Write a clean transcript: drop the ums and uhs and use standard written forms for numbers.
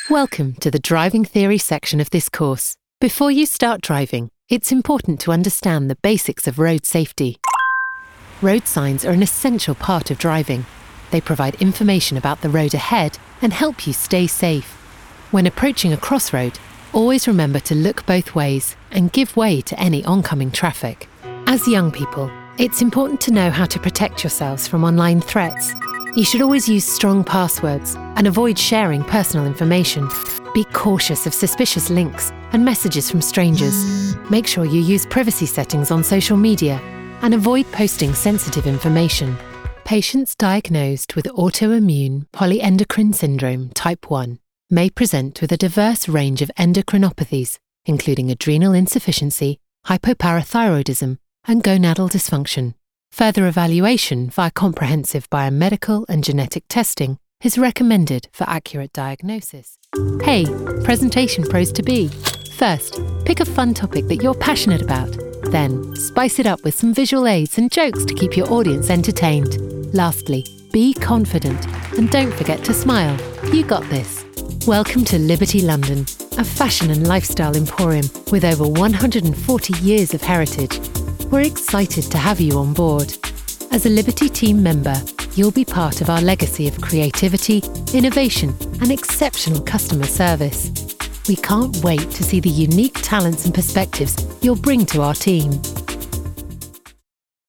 Welcome to the driving theory section of this course. Before you start driving, it's important to understand the basics of road safety. Road signs are an essential part of driving. They provide information about the road ahead and help you stay safe. When approaching a crossroad, always remember to look both ways and give way to any oncoming traffic. As young people, it's important to know how to protect yourselves from online threats. You should always use strong passwords and avoid sharing personal information. Be cautious of suspicious links and messages from strangers. Make sure you use privacy settings on social media and avoid posting sensitive information. Patients diagnosed with autoimmune polyendocrine syndrome type 1 may present with a diverse range of endocrinopathies, including adrenal insufficiency, hypoparathyroidism, and gonadal dysfunction. Further evaluation via comprehensive biomedical and genetic testing is recommended for accurate diagnosis. Hey, presentation pros to be. First, pick a fun topic that you're passionate about. Then, spice it up with some visual aids and jokes to keep your audience entertained. Lastly, be confident and don't forget to smile. You got this. Welcome to Liberty London, a fashion and lifestyle emporium with over 140 years of heritage. We're excited to have you on board. As a Liberty team member, you'll be part of our legacy of creativity, innovation, and exceptional customer service. We can't wait to see the unique talents and perspectives you'll bring to our team.